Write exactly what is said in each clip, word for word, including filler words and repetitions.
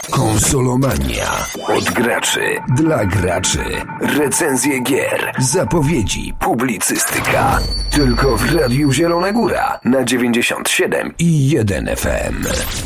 Konsolomania. Od graczy dla graczy. Recenzje gier, zapowiedzi, publicystyka. Tylko w Radiu Zielona Góra na dziewięćdziesiąt siedem i jeden F M.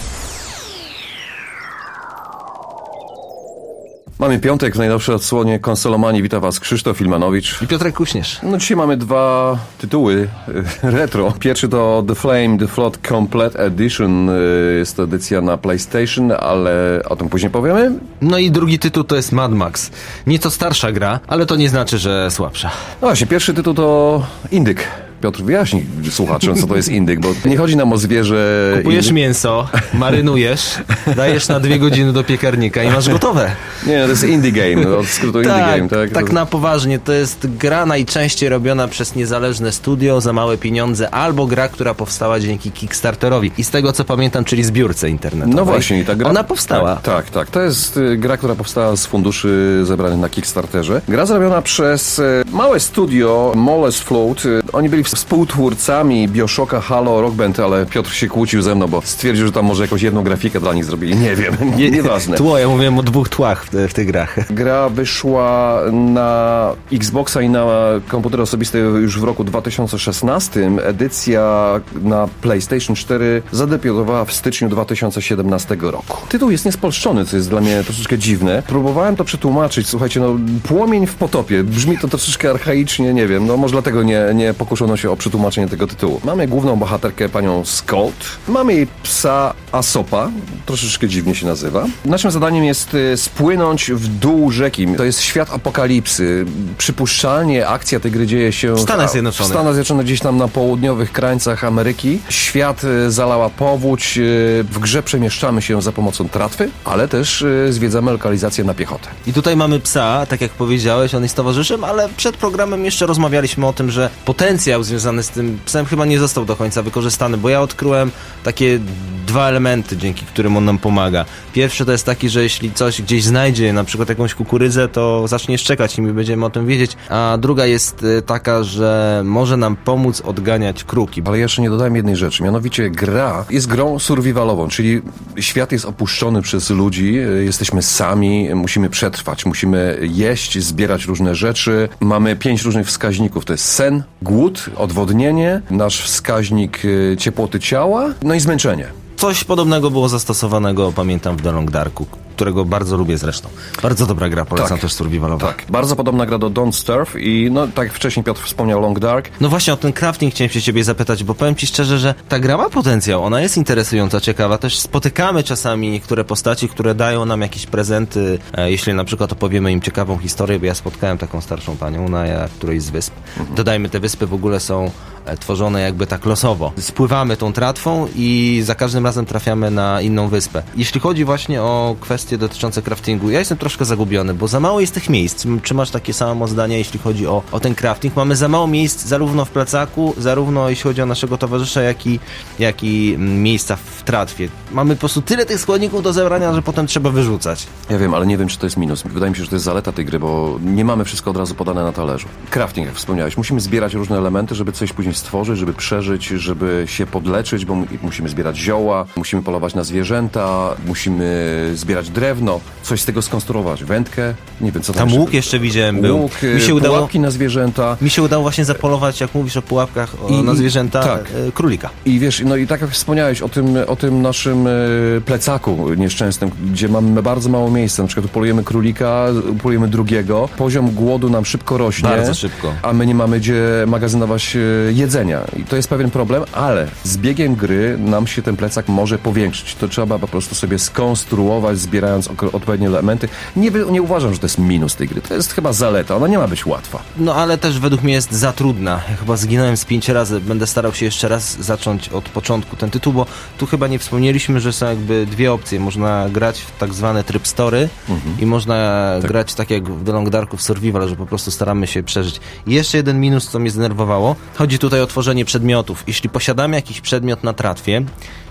Mamy piątek w najnowszej odsłonie Konsolomanii. Witam Was Krzysztof Filmanowicz i Piotrek Kuśnierz. No dzisiaj mamy dwa tytuły retro. Pierwszy to The Flame, The Flood Complete Edition. Jest to edycja na PlayStation, ale o tym później powiemy. No i drugi tytuł to jest Mad Max. Nieco starsza gra, ale to nie znaczy, że słabsza. No właśnie, pierwszy tytuł to Indyk. Piotr, wyjaśnij słuchaczom, co to jest indyk, bo nie chodzi nam o zwierzę... Kupujesz indyk. mięso, marynujesz, dajesz na dwie godziny do piekarnika i masz gotowe. Nie, to jest indie game, od skrótu indie tak, game. Tak, tak to... na poważnie. To jest gra najczęściej robiona przez niezależne studio za małe pieniądze, albo gra, która powstała dzięki Kickstarterowi. I z tego, co pamiętam, czyli zbiórce internetowej. No właśnie, i ta gra... Ona powstała. Tak, tak, tak. To jest gra, która powstała z funduszy zebranych na Kickstarterze. Gra zrobiona przez małe studio Moles Float. Oni byli współtwórcami BioShocka, Halo, Rock Band, ale Piotr się kłócił ze mną, bo stwierdził, że tam może jakąś jedną grafikę dla nich zrobili. Nie wiem, nie, nieważne. Tło, ja mówiłem o dwóch tłach w, te, w tych grach. Gra wyszła na Xboxa i na komputery osobiste już w roku dwa tysiące szesnastym. Edycja na PlayStation cztery zadebiutowała w styczniu dwa tysiące siedemnastego roku. Tytuł jest niespolszczony, co jest dla mnie troszeczkę dziwne. Próbowałem to przetłumaczyć. Słuchajcie, no płomień w potopie. Brzmi to troszeczkę archaicznie, nie wiem. No może dlatego nie, nie pokuszono się o przetłumaczenie tego tytułu. Mamy główną bohaterkę, panią Skolt. Mamy jej psa Asopa. Troszeczkę dziwnie się nazywa. Naszym zadaniem jest y, spłynąć w dół rzeki. To jest świat apokalipsy. Przypuszczalnie akcja tej gry dzieje się w Stanach Zjednoczonych. W Stanach Zjednoczonych, gdzieś tam na południowych krańcach Ameryki. Świat y, zalała powódź. Y, w grze przemieszczamy się za pomocą tratwy, ale też y, zwiedzamy lokalizację na piechotę. I tutaj mamy psa, tak jak powiedziałeś, on jest towarzyszem, ale przed programem jeszcze rozmawialiśmy o tym, że potencjał związany z tym psem chyba nie został do końca wykorzystany, bo ja odkryłem takie dwa elementy, dzięki którym on nam pomaga. Pierwszy to jest taki, że jeśli coś gdzieś znajdzie, na przykład jakąś kukurydzę, to zacznie szczekać i my będziemy o tym wiedzieć. A druga jest taka, że może nam pomóc odganiać kruki. Ale jeszcze nie dodałem jednej rzeczy, mianowicie gra jest grą survivalową, czyli świat jest opuszczony przez ludzi, jesteśmy sami, musimy przetrwać, musimy jeść, zbierać różne rzeczy. Mamy pięć różnych wskaźników, to jest sen, głód, odwodnienie, nasz wskaźnik ciepłoty ciała, no i zmęczenie. Coś podobnego było zastosowanego, pamiętam, w The Long Darku, którego bardzo lubię zresztą. Bardzo dobra gra, polecam tak, też survivalowa. Tak, bardzo podobna gra do Don't Starve i no tak jak wcześniej Piotr wspomniał, Long Dark. No właśnie o ten crafting chciałem się ciebie zapytać, bo powiem ci szczerze, że ta gra ma potencjał, ona jest interesująca, ciekawa. Też spotykamy czasami niektóre postaci, które dają nam jakieś prezenty, e, jeśli na przykład opowiemy im ciekawą historię, bo ja spotkałem taką starszą panią na którejś z wysp. Mhm. Dodajmy, te wyspy w ogóle są e, tworzone jakby tak losowo. Spływamy tą tratwą i za każdym razem trafiamy na inną wyspę. Jeśli chodzi właśnie o kwestie dotyczące craftingu, ja jestem troszkę zagubiony, bo za mało jest tych miejsc. Czy masz takie samo zdanie, jeśli chodzi o, o ten crafting? Mamy za mało miejsc zarówno w plecaku, zarówno jeśli chodzi o naszego towarzysza, jak i, jak i miejsca w tratwie. Mamy po prostu tyle tych składników do zebrania, że potem trzeba wyrzucać. Ja wiem, ale nie wiem, czy to jest minus. Wydaje mi się, że to jest zaleta tej gry, bo nie mamy wszystko od razu podane na talerzu. Crafting, jak wspomniałeś, musimy zbierać różne elementy, żeby coś później stworzyć, żeby przeżyć, żeby się podleczyć, bo musimy zbierać zioła, musimy polować na zwierzęta, musimy zbierać drewno, coś z tego skonstruować, wędkę, nie wiem co tam. Tam łuk jeszcze widziałem był. Łuk, mi się udało, pułapki na zwierzęta. Mi się udało właśnie zapolować, jak mówisz o pułapkach, o, I, na zwierzęta, tak. e, królika. I wiesz, no i tak jak wspomniałeś o tym, o tym naszym e, plecaku nieszczęsnym, gdzie mamy bardzo mało miejsca, na przykład polujemy królika, polujemy drugiego, poziom głodu nam szybko rośnie. Bardzo szybko. A my nie mamy gdzie magazynować e, jedzenia. I to jest pewien problem, ale z biegiem gry nam się ten plecak może powiększyć. To trzeba po prostu sobie skonstruować, zbierając odpowiednie elementy. Nie, nie uważam, że to jest minus tej gry. To jest chyba zaleta. Ona nie ma być łatwa. No ale też według mnie jest za trudna. Ja chyba zginąłem z pięć razy. Będę starał się jeszcze raz zacząć od początku ten tytuł, bo tu chyba nie wspomnieliśmy, że są jakby dwie opcje. Można grać w tak zwany tryb story mhm. i można tak. grać tak jak w The Long Darku w survival, że po prostu staramy się przeżyć. I jeszcze jeden minus, co mnie zdenerwowało. Chodzi tutaj o tworzenie przedmiotów. Jeśli posiadamy jakiś przedmiot na tratwie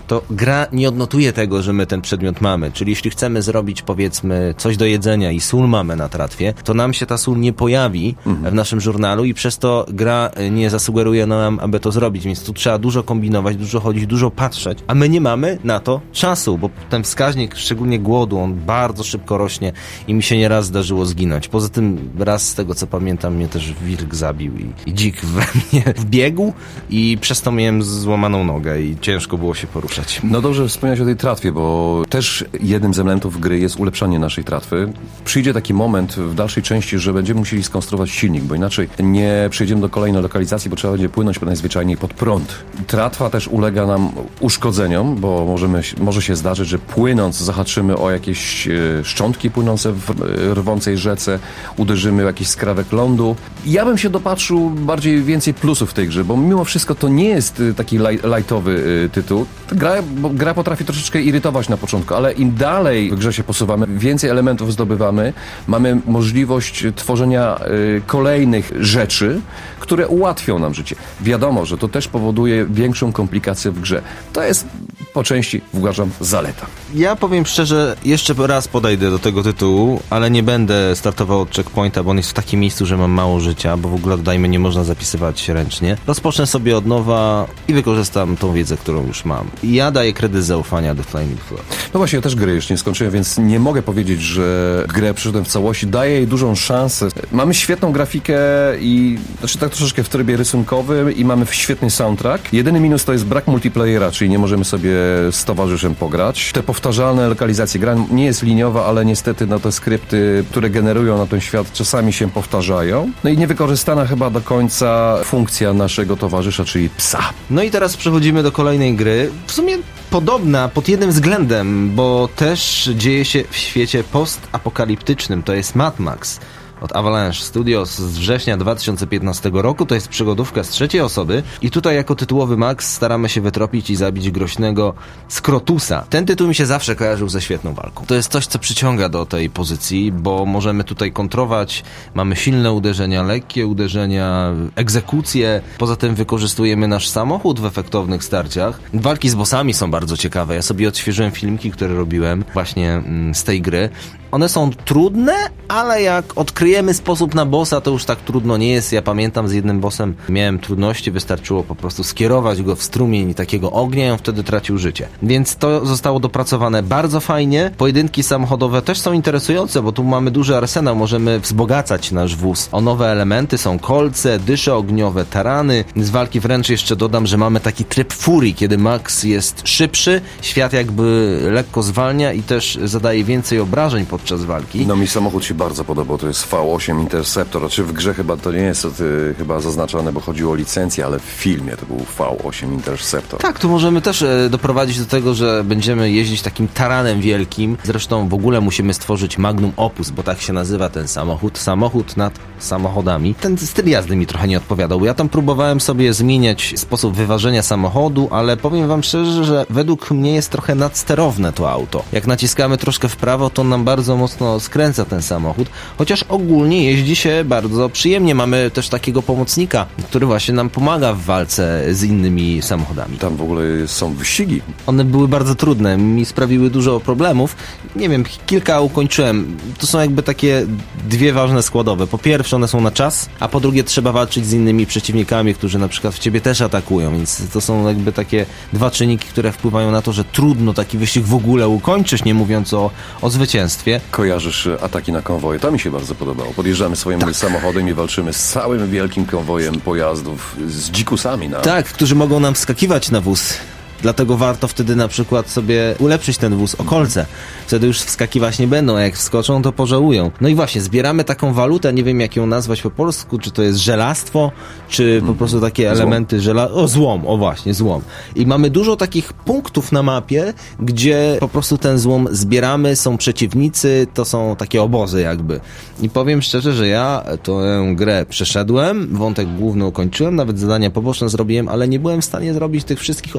to gra nie odnotuje tego, że my ten przedmiot mamy. Czyli jeśli chcemy zrobić, powiedzmy, coś do jedzenia i sól mamy na tratwie, to nam się ta sól nie pojawi mhm. w naszym żurnalu i przez to gra nie zasugeruje nam, aby to zrobić. Więc tu trzeba dużo kombinować, dużo chodzić, dużo patrzeć, a my nie mamy na to czasu, bo ten wskaźnik, szczególnie głodu, on bardzo szybko rośnie i mi się nieraz zdarzyło zginąć. Poza tym raz z tego, co pamiętam, mnie też wilk zabił i, i dzik we mnie wbiegł i przez to miałem złamaną nogę i ciężko było się poruszać. No dobrze, wspomniałeś o tej tratwie, bo też jednym z elementów gry jest ulepszanie naszej tratwy. Przyjdzie taki moment w dalszej części, że będziemy musieli skonstruować silnik, bo inaczej nie przejdziemy do kolejnej lokalizacji, bo trzeba będzie płynąć najzwyczajniej pod prąd. Tratwa też ulega nam uszkodzeniom, bo możemy, może się zdarzyć, że płynąc zahaczymy o jakieś e, szczątki płynące w e, rwącej rzece, uderzymy w jakiś skrawek lądu. Ja bym się dopatrzył bardziej więcej plusów w tej grze, bo mimo wszystko to nie jest taki laj, lightowy e, tytuł. Gra, bo gra potrafi troszeczkę irytować na początku, ale im dalej w grze się posuwamy, więcej elementów zdobywamy, mamy możliwość tworzenia y, kolejnych rzeczy, które ułatwią nam życie. Wiadomo, że to też powoduje większą komplikację w grze. To jest po części, uważam, zaleta. Ja powiem szczerze, jeszcze raz podejdę do tego tytułu, ale nie będę startował od checkpointa, bo on jest w takim miejscu, że mam mało życia, bo w ogóle, dodajmy, nie można zapisywać ręcznie. Rozpocznę sobie od nowa i wykorzystam tą wiedzę, którą już mam. I ja daję kredyt zaufania do Flaming Flood. No właśnie, ja też gry jeszcze nie skończyłem, więc nie mogę powiedzieć, że grę przyszedłem w całości. Daję jej dużą szansę. Mamy świetną grafikę i, znaczy tak troszeczkę w trybie rysunkowym i mamy świetny soundtrack. Jedyny minus to jest brak multiplayera, czyli nie możemy sobie z towarzyszem pograć. Te powtarzalne lokalizacje. Gra nie jest liniowa, ale niestety no, te skrypty, które generują na ten świat, czasami się powtarzają. No i niewykorzystana chyba do końca funkcja naszego towarzysza, czyli psa. No i teraz przechodzimy do kolejnej gry. W sumie podobna pod jednym względem, bo też dzieje się w świecie postapokaliptycznym. To jest Mad Max od Avalanche Studios z września dwa tysiące piętnastego roku. To jest przygodówka z trzeciej osoby i tutaj jako tytułowy Max staramy się wytropić i zabić groźnego Skrotusa. Ten tytuł mi się zawsze kojarzył ze świetną walką. To jest coś, co przyciąga do tej pozycji, bo możemy tutaj kontrować, mamy silne uderzenia, lekkie uderzenia, egzekucje. Poza tym wykorzystujemy nasz samochód w efektownych starciach. Walki z bossami są bardzo ciekawe. Ja sobie odświeżyłem filmiki, które robiłem właśnie mm, z tej gry. One są trudne, ale jak odkryjemy sposób na bossa, to już tak trudno nie jest. Ja pamiętam, z jednym bossem miałem trudności, wystarczyło po prostu skierować go w strumień takiego ognia i on wtedy tracił życie. Więc to zostało dopracowane bardzo fajnie. Pojedynki samochodowe też są interesujące, bo tu mamy duży arsenał, możemy wzbogacać nasz wóz o nowe elementy, są kolce, dysze ogniowe, tarany. Z walki wręcz jeszcze dodam, że mamy taki tryb furii, kiedy Max jest szybszy, świat jakby lekko zwalnia i też zadaje więcej obrażeń podczas walki. No mi samochód się bardzo podobał, to jest V osiem Interceptor, znaczy w grze chyba to nie jest to, ty, chyba zaznaczone, bo chodziło o licencję, ale w filmie to był V osiem Interceptor. Tak, tu możemy też e, doprowadzić do tego, że będziemy jeździć takim taranem wielkim, zresztą w ogóle musimy stworzyć magnum opus, bo tak się nazywa ten samochód, samochód nad samochodami. Ten styl jazdy mi trochę nie odpowiadał, ja tam próbowałem sobie zmieniać sposób wyważenia samochodu, ale powiem wam szczerze, że według mnie jest trochę nadsterowne to auto. Jak naciskamy troszkę w prawo, to nam bardzo mocno skręca ten samochód, chociaż ogólnie jeździ się bardzo przyjemnie. Mamy też takiego pomocnika, który właśnie nam pomaga w walce z innymi samochodami. Tam w ogóle są wyścigi. One były bardzo trudne, mi sprawiły dużo problemów. Nie wiem, kilka ukończyłem. To są jakby takie dwie ważne składowe. Po pierwsze, one są na czas, a po drugie trzeba walczyć z innymi przeciwnikami, którzy na przykład w ciebie też atakują, więc to są jakby takie dwa czynniki, które wpływają na to, że trudno taki wyścig w ogóle ukończyć, nie mówiąc o, o zwycięstwie. Kojarzysz ataki na konwoje? To mi się bardzo podobało. Podjeżdżamy swoim tak. samochodem i walczymy z całym wielkim konwojem pojazdów, z dzikusami. Na... Tak, którzy mogą nam wskakiwać na wóz. Dlatego warto wtedy na przykład sobie ulepszyć ten wóz o kolce. Wtedy już wskakiwać nie będą, a jak wskoczą, to pożałują. No i właśnie, zbieramy taką walutę, nie wiem jak ją nazwać po polsku, czy to jest żelastwo, czy po prostu takie elementy żela... O, złom, o właśnie, złom. I mamy dużo takich punktów na mapie, gdzie po prostu ten złom zbieramy, są przeciwnicy, to są takie obozy jakby. I powiem szczerze, że ja tę grę przeszedłem, wątek główny ukończyłem, nawet zadania poboczne zrobiłem, ale nie byłem w stanie zrobić tych wszystkich obozów, bo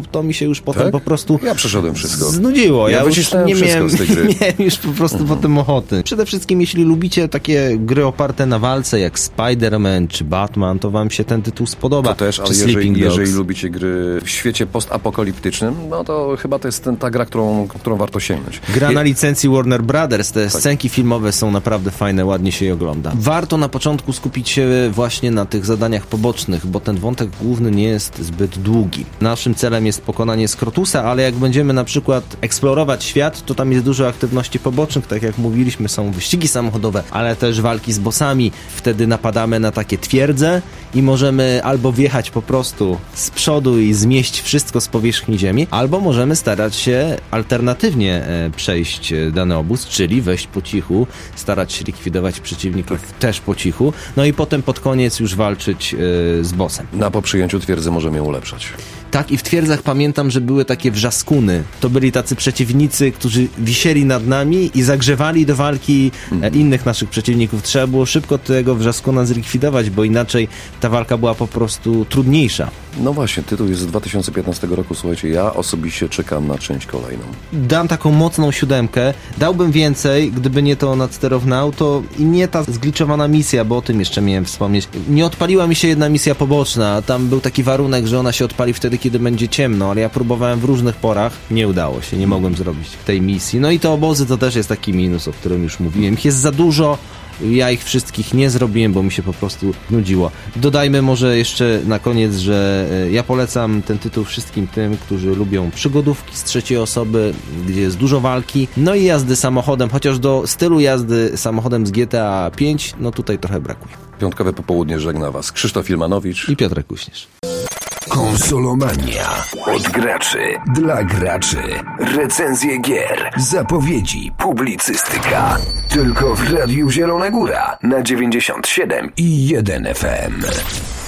bo to mi się już potem Tak? po prostu Ja przeszedłem wszystko. znudziło. Ja Ja, już wycisnąłem nie wszystko miałem, z tej gry. nie miałem już po prostu Mhm. potem ochoty. Przede wszystkim, jeśli lubicie takie gry oparte na walce, jak Spider-Man czy Batman, to wam się ten tytuł spodoba. To też, ale czy jeżeli, Sleeping Dogs. jeżeli lubicie gry w świecie postapokaliptycznym, no to chyba to jest ten, ta gra, którą, którą warto sięgnąć. Gra Je- na licencji Warner Brothers, te scenki filmowe są naprawdę fajne, ładnie się je ogląda. Warto na początku skupić się właśnie na tych zadaniach pobocznych, bo ten wątek główny nie jest zbyt długi. Naszym celem jest pokonanie Skrotusa, ale jak będziemy na przykład eksplorować świat, to tam jest dużo aktywności pobocznych, tak jak mówiliśmy, są wyścigi samochodowe, ale też walki z bossami. Wtedy napadamy na takie twierdze i możemy albo wjechać po prostu z przodu i zmieść wszystko z powierzchni ziemi, albo możemy starać się alternatywnie e, przejść e, dany obóz, czyli wejść po cichu, starać się likwidować przeciwników też po cichu, no i potem pod koniec już walczyć e, z bossem. Na po przyjęciu twierdzy możemy ją ulepszać. Tak, i w twierdzach pamiętam, że były takie wrzaskuny. To byli tacy przeciwnicy, którzy wisieli nad nami i zagrzewali do walki e, innych naszych przeciwników. Trzeba było szybko tego wrzaskuna zlikwidować, bo inaczej ta walka była po prostu trudniejsza. No właśnie, tytuł jest z dwa tysiące piętnastego roku, słuchajcie, ja osobiście czekam na część kolejną. Dam taką mocną siódemkę. Dałbym więcej, gdyby nie to Not Ster of Now, to i nie ta zgliczowana misja, bo o tym jeszcze miałem wspomnieć. Nie odpaliła mi się jedna misja poboczna. Tam był taki warunek, że ona się odpali wtedy, kiedy będzie ciemno, ale ja próbowałem w różnych porach. Nie udało się, nie mogłem zrobić tej misji. No i te obozy to też jest taki minus, o którym już mówiłem. Ich jest za dużo. Ja ich wszystkich nie zrobiłem, bo mi się po prostu nudziło. Dodajmy może jeszcze na koniec, że ja polecam ten tytuł wszystkim tym, którzy lubią przygodówki z trzeciej osoby, gdzie jest dużo walki, no i jazdy samochodem, chociaż do stylu jazdy samochodem z G T A pięć, no tutaj trochę brakuje. Piątkowe popołudnie żegna was Krzysztof Filmanowicz I Piotrek Kuśnierz. Konsolomania. Od graczy. Dla graczy. Recenzje gier. Zapowiedzi. Publicystyka. Tylko w Radiu Zielona Góra na dziewięćdziesiąt siedem i jeden F M.